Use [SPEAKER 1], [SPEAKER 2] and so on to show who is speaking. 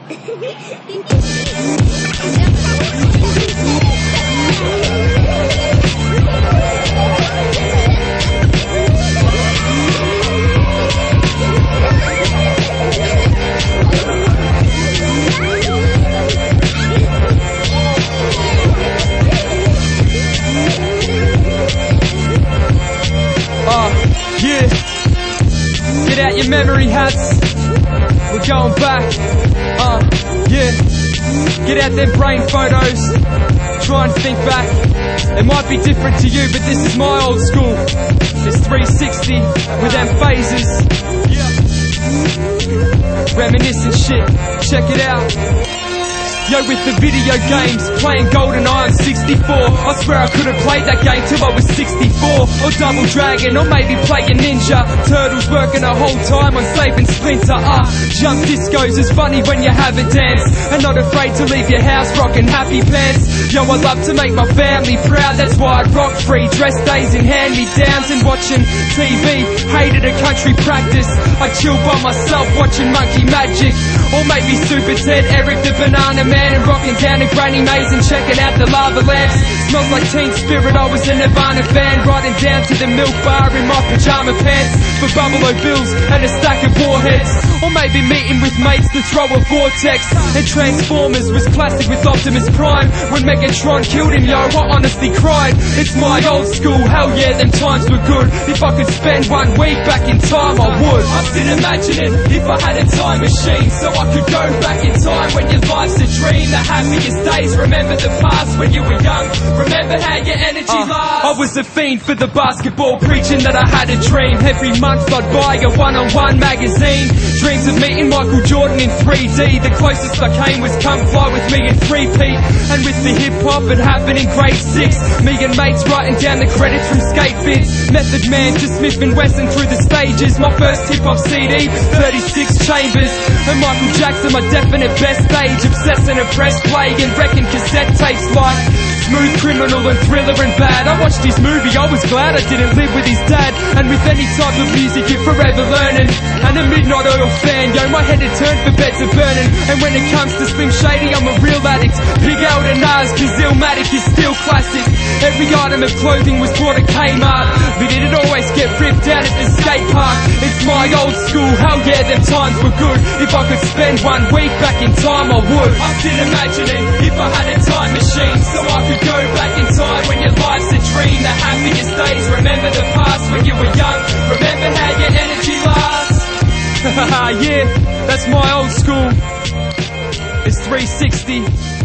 [SPEAKER 1] Yeah, get out your memory hats, we're going back. Yeah, get out them brain photos, try and think back. It might be different to you, but this is my old school. It's 360 with them phases. Yeah, reminiscent shit, check it out. Yo, with the video games, playing GoldenEye on 64. I swear I could have played that game till I was 64. Or Double Dragon, or maybe playing Ninja Turtles, working a whole time on saving Splinter. Jump discos is funny when you have a dance, and not afraid to leave your house rocking happy pants. Yo, I love to make my family proud, that's why I'd rock free dress days in hand-me-downs and watching TV. Hated a country practice, I chill by myself watching Monkey Magic. Or maybe Super Ted, Eric the Banana Man, and rocking down to Granny Maze and checking out the lava lamps. Smells like Teen Spirit, I was a Nirvana fan, riding down to the milk bar in my pyjama pants for Buffalo Bills and a stack of warheads. Or maybe meeting with mates to throw a vortex. And Transformers was classic with Optimus Prime. When Megatron killed him, yo, I honestly cried. It's my old school, hell yeah, them times were good. If I could spend 1 week back in time, I would. I still imagine it, if I had a time machine, so I could go back in time when your life's a dream. The happiest days, remember the past when you were young. Remember how your energy lasts. I was a fiend for the basketball, preaching that I had a dream. Every month I'd buy a one-on-one magazine. Dreams of meeting Michael Jordan in 3D. The closest I came was Come Fly With Me in 3-peat. And with the hip-hop it happened in grade 6. Me and mates writing down the credits from skate vids. Method Man to Smith & Wesson through the stages. My first hip-hop CD, 36 chambers. And Michael Jackson, my definite best stage. Obsessing a press play and wrecking cassette tapes like Smooth Criminal and Thriller and Bad. I watched his movie, I was glad I didn't live with his dad. And with any type of music you're forever learning. And a Midnight Oil fan, yo, my head had turned for beds are burning. And when it comes to Slim Shady, I'm a real addict. Big L to Nas, cause Illmatic is still classic. Every item of clothing was bought at Kmart, but it'd always get ripped out at the skate park. It's my old school, hell yeah, them times were good. If I could spend 1 week back in time, I would. I still imagine it, if I had a time machine, so I could go back in time when your life's a dream. The happiest days, remember the past when you were young. Remember how your energy lasts. Yeah, that's my old school. It's 360.